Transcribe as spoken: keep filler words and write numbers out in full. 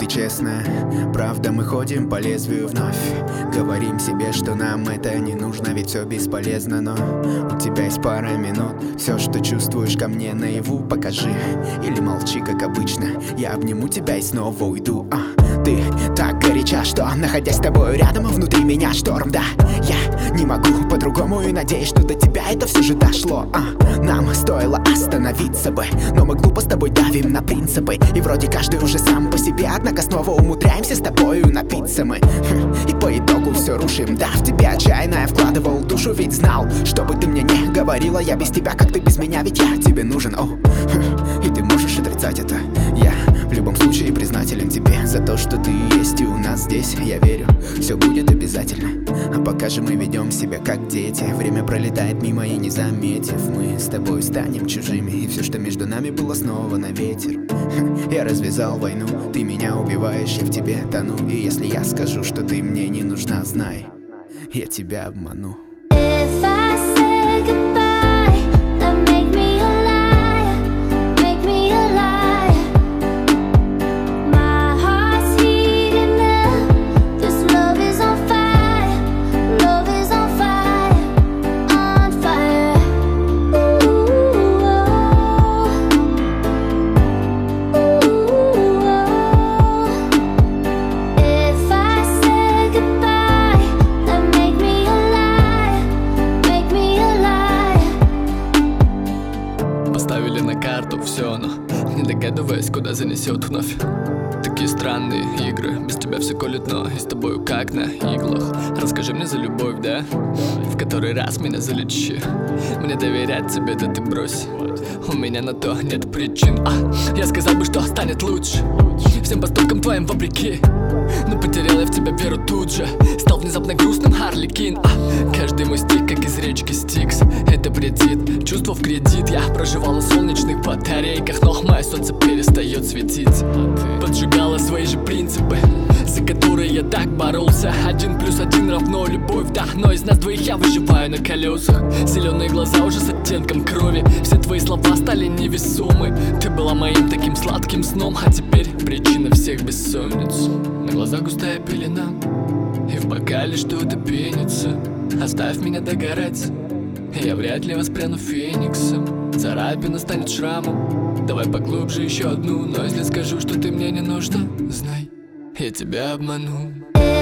ты честная. Правда, мы ходим по лезвию вновь. Говорим себе, что нам это не нужно, ведь все бесполезно. Но у тебя есть пара минут. Все, что чувствуешь ко мне наяву, покажи. Или молчи, как обычно. Я обниму тебя и снова уйду. а, Ты так горяча, что, находясь с тобой рядом, внутри меня шторм. Да, я не могу по-другому и надеюсь, что до тебя это все же дошло. а, Нам стоило остановиться бы, но мы глупо с тобой давим на принципы. И вроде каждый уже сам по себе, однако снова умудряемся с тобою напиться мы. И по итогу все рушим. Да, в тебя отчаянно я вкладывал душу, ведь знал, что бы ты мне не говорила, я без тебя, как ты без меня, ведь я тебе нужен. О, и ты можешь отрицать это. Я в любом случае признателен тебе за то, что ты есть и у нас здесь. Я верю, все будет обязательно. А пока же мы ведем себя как дети. Время пролетает мимо и не заметив, мы с тобой станем чужими. И все, что между нами, было снова на ветер. Я развязал войну, ты меня убиваешь, я в тебе тону. И если я скажу, что ты мне не нужна, знай, я тебя обману. If I say goodbye, then make me a liar, make me a liar. My heart's heating up, this love is on fire, love is on fire, on fire. Ooh, oh. Ooh, oh. If I say goodbye, then make me a liar, make me a liar. Поставили на карту все, но не догадываясь, куда занесет вновь. Такие странные игры, без тебя все колет, но и с тобою как на иглах. Расскажи мне за любовь, да? В который раз меня залечи. Мне доверять тебе, да ты брось. У меня на то нет причин. а, Я сказал бы, что станет лучше всем поступкам твоим вопреки. Но потерял я в тебя веру тут же. Стал внезапно грустным Харли Квинн. а, Каждый мой стих, как из речки Стикс. Это вредит, чувство в кредит. Я проживал на солнечных батарейках, но мое солнце перестает светить. Поджигала свои же принципы, за которые я так боролся. Один плюс один равно любовь, да, но из нас двоих я выживаю на колесах. Зеленые глаза уже с оттенком крови, все твои слова стали невесомы. Ты была моим таким сладким сном, а теперь причина всех бессонниц. На глазах густая пелена, и в бокале что-то пенится. Оставь меня догорать, и я вряд ли воспряну фениксом. Царапина станет шрамом, давай поглубже еще одну. Но если скажу, что ты мне не нужна, знай, я тебя обману.